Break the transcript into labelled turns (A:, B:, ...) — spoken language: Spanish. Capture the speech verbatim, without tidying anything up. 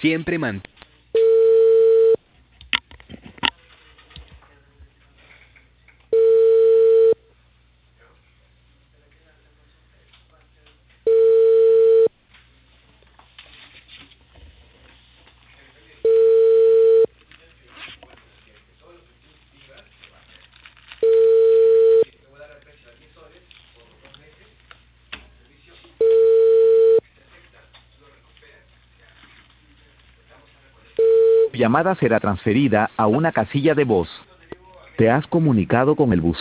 A: Siempre mantén.
B: Tu llamada será transferida a una casilla de voz. Te has comunicado con el buzón.